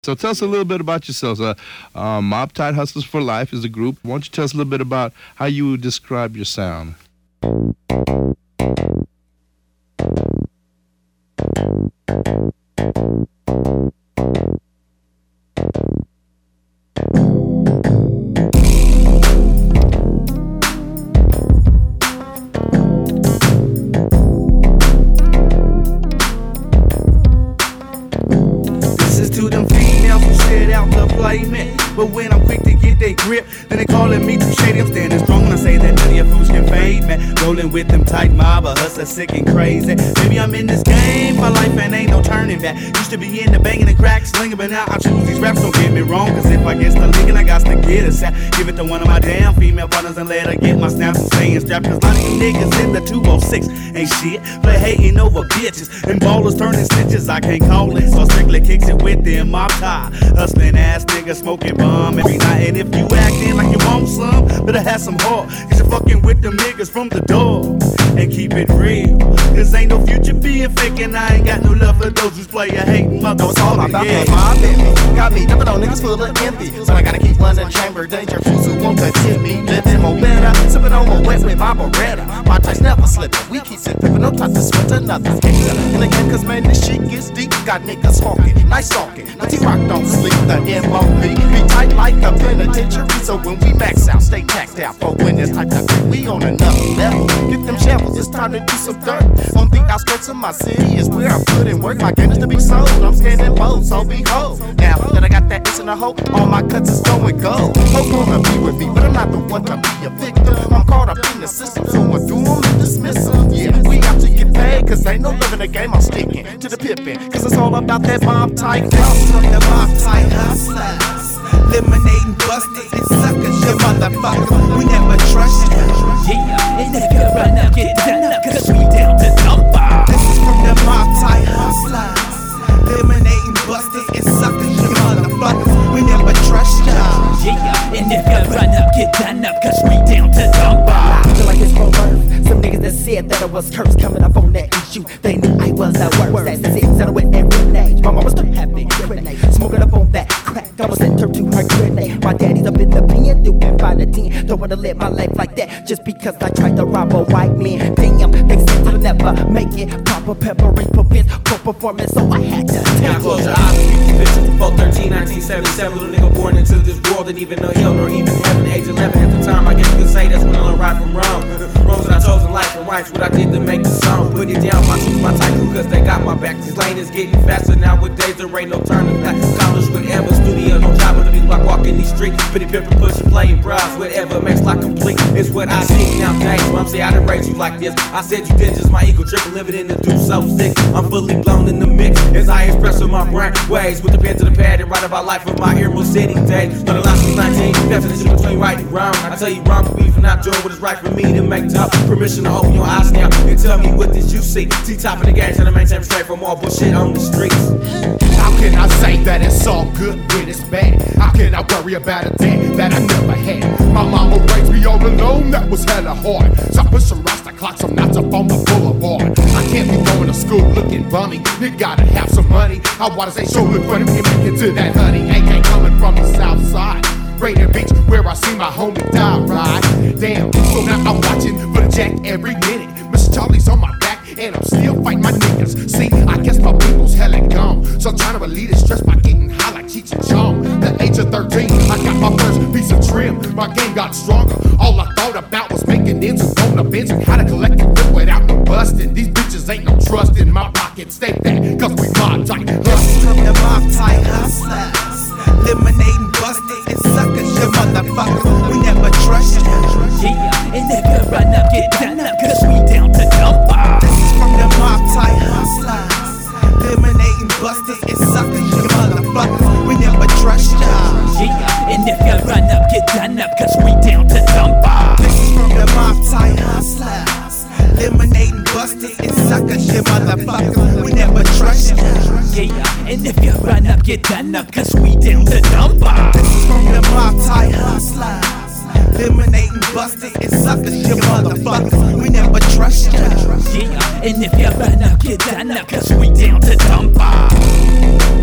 So tell us a little bit about yourselves. Mob Tight Hustlers for Life is the group. Why don't you tell us a little bit about how you would describe your sound? But when I'm quick to get they grip, then they calling me too shady. I'm standing strong when I say that none of your fools can fade, man. Rolling with them tight mob, a hustler sick and crazy. Maybe I'm in this game for life and ain't no turning back. Used to be in the banging and crack slinging, but now I choose these raps. Don't get me wrong, cause if I get the licking, I got to get a sack. Give it to one of my damn female partners and let her get my snaps and staying strapped. Cause a lot of you niggas in the 206 ain't shit. Play hating over bitches and ballers turning snitches. I can't call it, so strictly kicks it with them. Mob tie, hustling ass niggas smoking bomb every night. And if you acting like you want some, better have some heart. Cause you're fucking with them niggas from the door. And keep it real, cause ain't no future being fake. And I ain't got no love for those who's play a hating mother. No, it's all about that mob in me. Got me dumping on niggas full of envy. So I gotta keep running chamber danger. Fools who won't tip me, living more better. Sipping on my wet with my Beretta. My touch never slipping. We keep sipping, no time to switch another hater. In the game, cause man, this shit gets deep. Got niggas hawking, nice talking. But T-Rock don't sleep, the MOB. Be tight like a penitentiary. So when we max out, stay taxed out. For when it's type of we on another level. Get them shambles, it's time to do some dirt. On the outskirts of my city is where I put in work. My game is to be sold. I'm scanning bold, so behold. Now that I got that itch in the hole, all my cuts is going gold. Hope gonna be with me, but I'm not the one to be a victim. I'm caught up in the system, so I do them and dismiss them. Yeah, we got to get paid, cause ain't no living the game. I'm sticking to the pippin', cause it's all about that mob tight. This from the mob tight hustlers, eliminating busters and suckers, you motherfuckers. We never trust you. Yeah, and if you run up, get done up, cause we down to number. This is from the mob tight hustlers, eliminating busters and suckers, you motherfuckers. We never trust you. Yeah, and if you run up, get done up, cause we down to number. I feel like it's from birth. Some niggas that said that I was cursed coming up on that issue. They knew I was the worst. That's it, settle with every name. My mama still having grenade, smoking up on that crack. I was sent her to her grenade. My daddy's up in the pen, doing 5 to 10. Don't wanna live my life like that just because I tried to rob a white man. Damn, they said I'll never make it. Proper preparation, poor performance, so I had to take now close your eyes, you bitch. 4/13, 1977, little nigga born into this world, didn't even know hell nor even heaven. Age 11 at the time, I guess you could say that's when I learned right from wrong. Wrongs that I chose in life and rights, what I did to make the song. Put it down, my truth, my tycoon, cause they got my back. This lane is getting faster nowadays, there ain't no turning back. College whatever, studio, no job with the music, like walking these streets. Pretty pimpin', pushing, playing bras, whatever makes life complete. It's what I see nowadays. Mom say I done raised you like this. I said you did just my ego tripping, living in the do so sick. I'm fully blown in the mix as I express with my brain ways. With the pen to the pad and write about life of my Earmo City days. But the last was 19, definition between right and wrong. I tell you wrong for me for not doing what is right for me to make tough. Permission to open your eyes now and tell me what did you see. T-top in the game, trying to maintain straight from all bullshit on the streets. How can I say that it's all good when it's bad? How can I worry about a day that I never had? My mama raised me all alone, that was hella hard. So I put some Rasta clocks, some knots up on the boulevard. I can't be going to school looking bummy. You gotta have some money. I wanna say so look funny when you make it to that honey. AK coming from the south side. Rainier Beach, where I see my homie die ride. Damn, so now I'm watching for the jack every minute. Mr. Charlie's on my back, and I'm still fighting my niggas. See, I guess my people's hella gone. So I'm trying to relieve the stress by getting high like Cheech and Chong. The age of 13, I got my first piece of trim. My game got stronger. All I thought about was making ends and on the bench and how to collect the grip without no busting. These bitches ain't no trust in my pocket. Stay that, cause we mob tight. This from the mob tight hustlers, eliminating busters and suckers, you motherfuckers. We never trust you. Yeah, and if you run up, get done up, cause we down to number. This is from the mob tight hustlers, eliminating busters and suckers, you motherfuckers. We never trust you. Yeah, and if you run up, get done up, cause we down to number. This is from the mob tight hustlers, eliminating busters and suckers, you motherfuckers. We never trust you. Yeah, and if you run up, get done up, cause we down to number. This is from the mob tight hustlers, eliminating busters and suckers, you motherfuckers. We never trust you. Yeah, and if you run up, get done up, cause we down to number.